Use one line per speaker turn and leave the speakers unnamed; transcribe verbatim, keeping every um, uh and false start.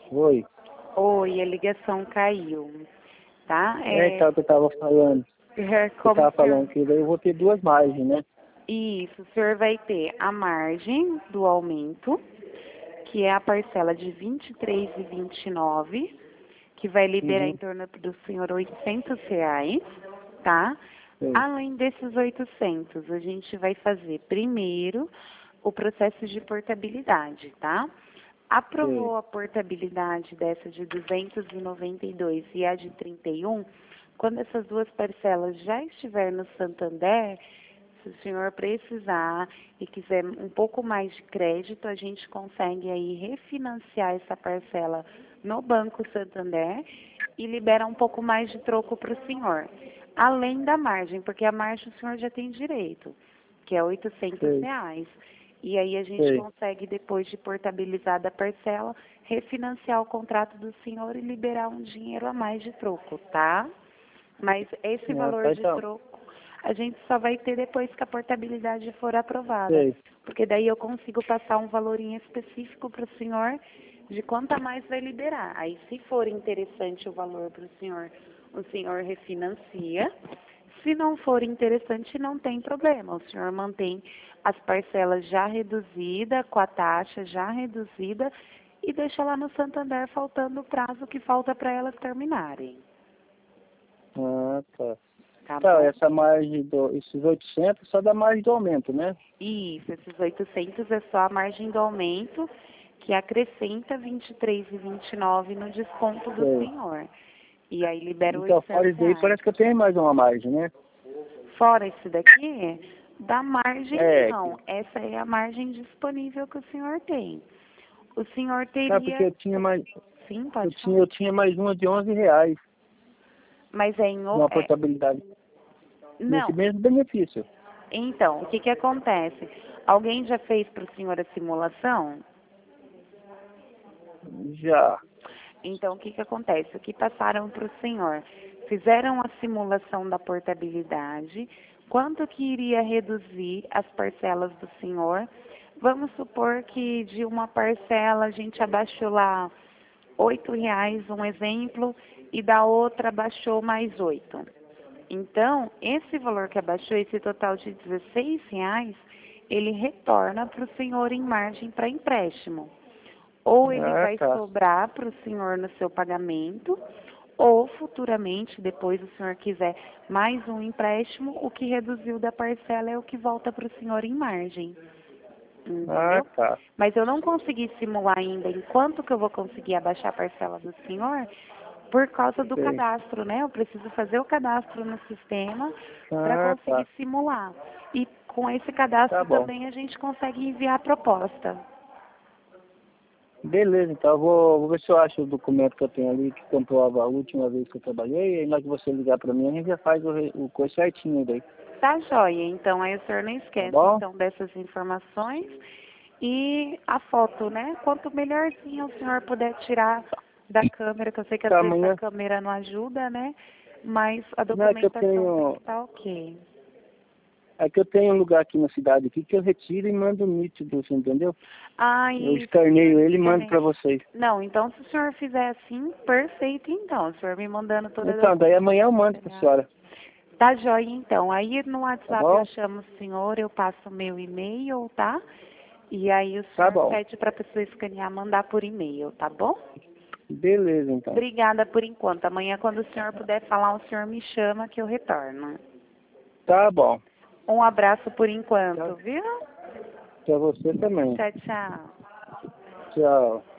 Oi.
Oi, a ligação caiu, tá?
É,
É,
então, que eu tava falando.
é,
Eu
como
tava
o senhor...
falando que daí eu vou ter duas margens, né?
Isso, o senhor vai ter a margem do aumento, que é a parcela de vinte e três e vinte e nove, que vai liberar
Uhum.
em torno do senhor oitocentos reais, tá?
Sim.
Além desses oitocentos, a gente vai fazer primeiro o processo de portabilidade, tá?
Sim.
Aprovou a portabilidade dessa de duzentos e noventa e dois e a de trinta e um, quando essas duas parcelas já estiver no Santander, se o senhor precisar e quiser um pouco mais de crédito, a gente consegue aí refinanciar essa parcela no Banco Santander e libera um pouco mais de troco para o senhor. Além da margem, porque a margem o senhor já tem direito, que é oitocentos
Sei.
reais. E aí a gente
Sei.
consegue, depois de portabilizada a parcela, refinanciar o contrato do senhor e liberar um dinheiro a mais de troco, tá? Mas esse
Ah,
valor
tá,
de
então.
troco a gente só vai ter depois que a portabilidade for aprovada.
Sei.
Porque daí eu consigo passar um valorinho específico para o senhor de quanto a mais vai liberar. Aí, se for interessante o valor para o senhor, o senhor refinancia. Se não for interessante, não tem problema. O senhor mantém as parcelas já reduzidas, com a taxa já reduzida, e deixa lá no Santander faltando o prazo que falta para elas terminarem.
Ah, tá.
Tá
Tá,
bom?
essa margem, do, esses oitocentos só da margem do aumento, né?
Isso, esses oitocentos é só a margem do aumento, que acrescenta vinte e três e vinte e nove no desconto do
Sei.
senhor. E aí libera
Então, fora
oitocentos
isso daí,
reais.
parece que eu tenho mais uma margem, né?
Fora esse daqui, da margem
É, que-
não. Essa é a margem disponível que o senhor tem. O senhor
tá, porque
teria...
eu tinha mais,
Sim,
eu
pode
tinha,
falar.
eu tinha mais uma de onze reais,
Mas é em... o-
uma
É,
portabilidade, nesse
não.
mesmo benefício.
Então, o que que acontece? Alguém já fez para o senhor a simulação?
Já.
Então, o que que acontece? O que passaram para o senhor? Fizeram a simulação da portabilidade, quanto que iria reduzir as parcelas do senhor? Vamos supor que de uma parcela a gente abaixou lá oito reais, um exemplo, e da outra abaixou mais oito. Então, esse valor que abaixou, esse total de dezesseis reais, ele retorna para o senhor em margem para empréstimo. Ou ele
Ah,
vai
tá.
sobrar para o senhor no seu pagamento, ou futuramente, depois o senhor quiser mais um empréstimo, o que reduziu da parcela é o que volta para o senhor em margem.
Ah,
Entendeu?
tá.
Mas eu não consegui simular ainda em quanto que eu vou conseguir abaixar a parcela do senhor, por causa do
Sei.
cadastro, né? Eu preciso fazer o cadastro no sistema para
Ah,
conseguir
tá.
simular. E com esse
Tá
cadastro
bom.
também a gente consegue enviar a proposta.
Beleza, então eu vou, vou ver se eu acho o documento que eu tenho ali que comprova a última vez que eu trabalhei, e aí na hora que você ligar pra mim, a gente já faz o, re- o coisa certinho daí.
Tá joia. Então aí o senhor não
Tá
esquece
bom?
então dessas informações e a foto, né? Quanto melhorzinho o senhor puder tirar da câmera, que eu sei que às
Tá,
vezes a
amanhã.
câmera não ajuda, né? Mas a
Não, é que eu
documentação tem que
tenho.
estar ok.
É que eu tenho um lugar aqui na cidade aqui que eu retiro e mando nítido, você entendeu?
Ah,
Eu
isso, o senhor
escaneio ele e mando
escaneia.
pra vocês.
Não, então se o senhor fizer assim, perfeito então. O senhor me mandando toda a
Então, daí amanhã eu
documentação
mando pra
detalhada.
senhora.
Tá joia então. Aí no
Tá
WhatsApp eu
bom?
chamo o senhor, eu passo o meu e-mail, tá? E aí o
Tá
senhor
bom.
pede para a pessoa escanear, mandar por e-mail, tá bom?
Beleza, então.
Obrigada por enquanto. Amanhã, quando o senhor puder falar, o senhor me chama que eu retorno.
Tá bom.
Um abraço por
Tá.
enquanto, viu?
Pra você também.
Tchau, tchau.
Tchau.